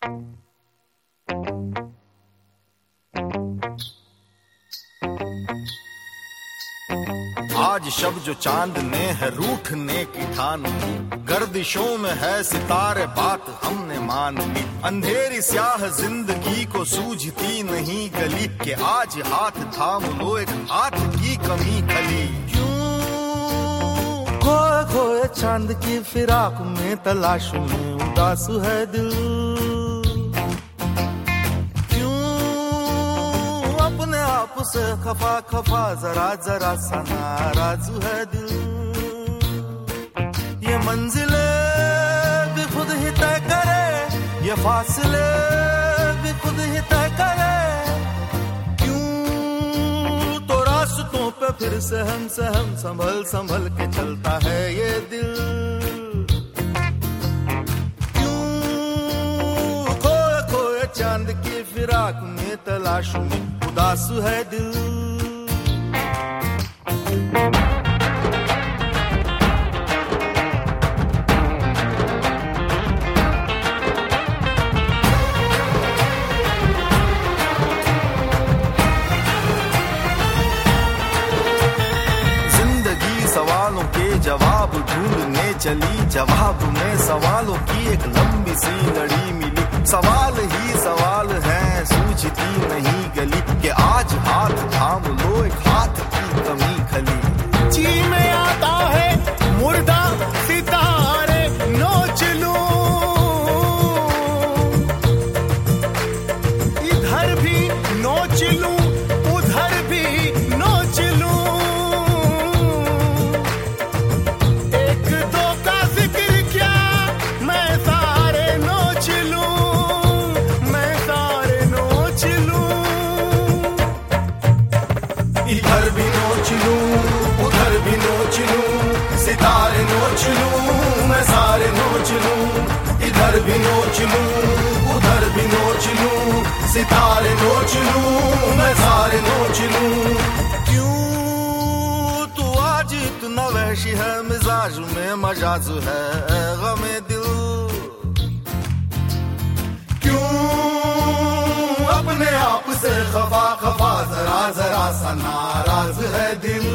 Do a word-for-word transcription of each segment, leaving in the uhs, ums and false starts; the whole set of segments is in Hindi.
आज शब जो चांद ने है रूठने की ठान की, गर्दिशों में है सितारे बात हमने मान ली। अंधेरी स्याह जिंदगी को सूझती नहीं गली, कि आज हाथ थाम लो एक हाथ की कमी खली। क्यों खोए खोए चांद की फिराक में तलाश में उदास है दिल, आप से खफा खफा जरा जरा सा नाराज है दिल। ये मंजिले भी खुद ही तय करे, ये फासले भी खुद ही तय करे। क्यों तो रास्तों पे फिर सहम सहम संभल संभल के चलता है ये दिल। क्यों खोए खोए चांद की फिराक में तलाश में उदास है दिल। जिंदगी सवालों के जवाब ढूंढने चली, जवाब में सवालों की एक लंबी सी लड़ी मिली। सवाल ही सवाल है सूझती नहीं गली, कि आज हाथ थाम लो एक हाथ की कमी खली। जी में आता है मुर्दा सितारे नोच लूं, इधर भी नोच लूं उधर भी नोच लूं। एक दो का जिक्र क्या मैं सारे नोच लूं, मैं सारे नोच लूं। इधर भी नोच लूं उधर भी नोच लूं, सितारे नोच लूं मैं सारे नोच लूं। इधर भी नोच लूं उधर भी नोच लूं, सितारे नोच लूं मैं सारे नोच लूं। क्यों तू आज इतना वहशी है, मिजाज में मजाज है गमे दिल। क्यों अपने आप से खफा खफा जरा जरा सा नाराज है दिल।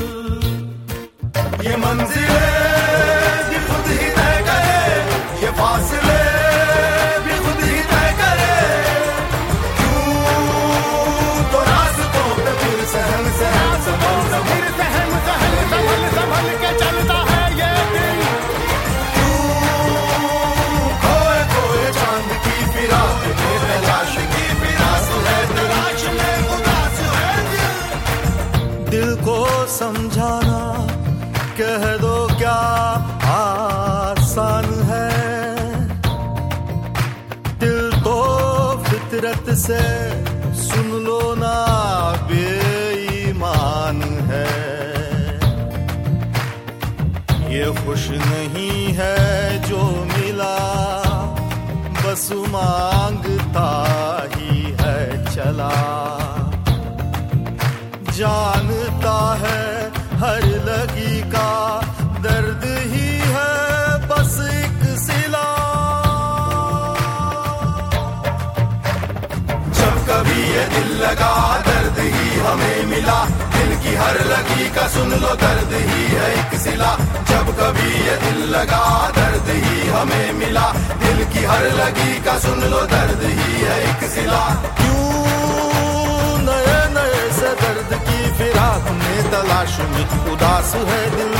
ये मंजिले भी खुद ही तय करे, ये फासले भी खुद ही तय करे। क्यों तो रास्तों पे फिर सहम सहम संभल संभल सहम सहम संभल संभल के चलता है ये दिल। क्यों खोए खोए चांद की फिराक में तलाश की फिराक है, तलाश में उदास है दिल। दिल को समझाना कह दो क्या आसान है, दिल तो फितरत से सुन लो ना बेईमान है। ये खुश नहीं है जो मिला, बस मांगता ही है चला। जानता है हर लगी का दर्द ही है बस एक सिला। जब कभी ये दिल लगा दर्द ही हमें मिला, दिल की हर लगी का सुन लो दर्द ही है एक सिला। जब कभी ये दिल लगा दर्द ही हमें मिला, दिल की हर लगी का सुन लो दर्द ही है एक सिला। क्यों नए नए से दर्द की फिराक में तलाश में उदास है दिल।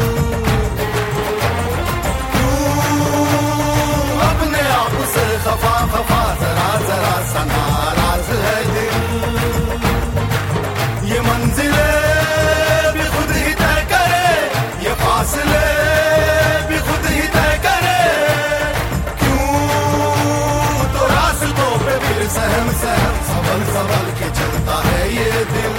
क्यों अपने आप से खफा खफा जरा जरा सा नाराज है दिल। ये मंजिले भी खुद ही तय करे, ये फासले भी खुद ही तय करे। क्यों तो रास्तों पे फिर सहम सहम संभल संभल के चलता है ये दिल।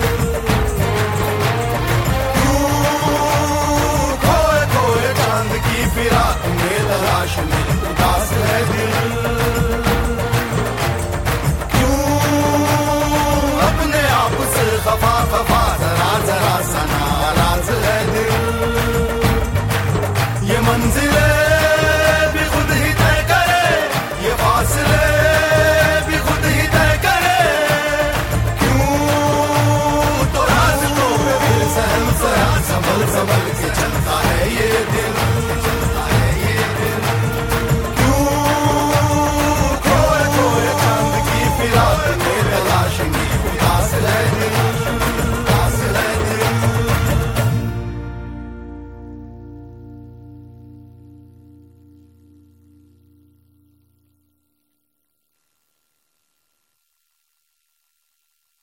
फिराक में तलाश में उदास है दिल। क्यों अपने आप से खफा खफा जरा जरा सा नाराज है दिल। ये मंजिले भी खुद ही तय करे, ये फासले संभल संभल